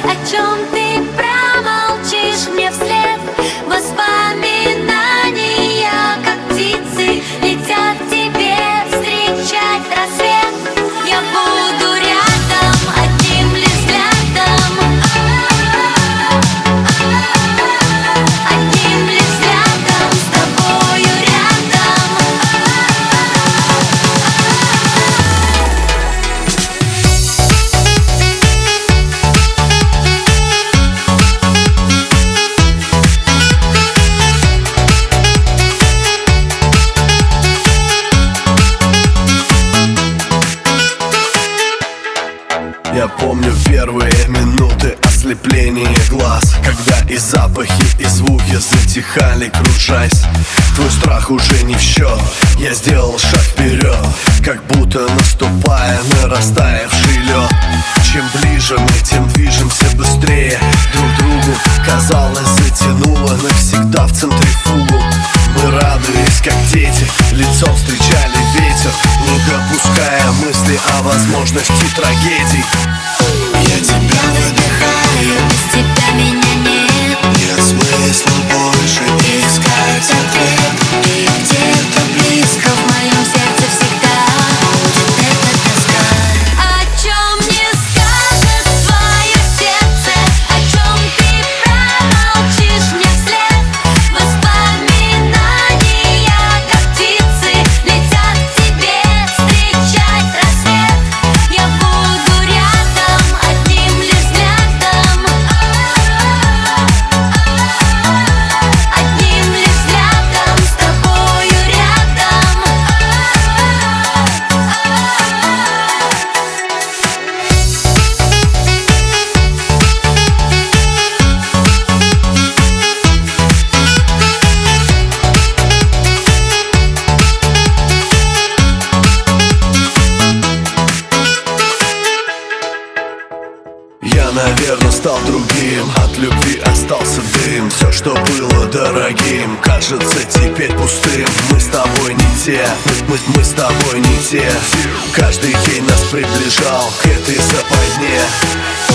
О чем ты промолчишь мне вслед? Воспоминания, как птицы, летят к тебе встречать рассвет. Я буду рядом, одним лишь взглядом, одним лишь взглядом, с тобою рядом. Я помню первые минуты ослепления глаз, когда и запахи, и звуки затихали, кружась. Твой страх уже не в счет, я сделал шаг вперед, как будто наступая на растаявший лед. Чем ближе мы, тем движемся быстрее друг к другу. Казалось, затянуло навсегда в центрифугу. Мы радуясь, как дети, лицом встречали ветер, не допуская мысли о возможности трагедий. Я тебя выдыхаю, Без тебя меня нет. нет смысла больше искать ответ. Ты где-то близко, в моем сердце всегда будет эта тоска. О чем мне скажет твое сердце? О чем ты промолчишь мне вслед? Воспоминания, как птицы, летят к тебе встречать рассвет. Я буду рядом, одним лишь взглядом, одним лишь взглядом, с тобою рядом. Я, наверное, стал другим, от любви остался дым. Все, что было дорогим, кажется теперь пустым. Мы с тобой не те, мы с тобой не те. Каждый день нас приближал к этой западне.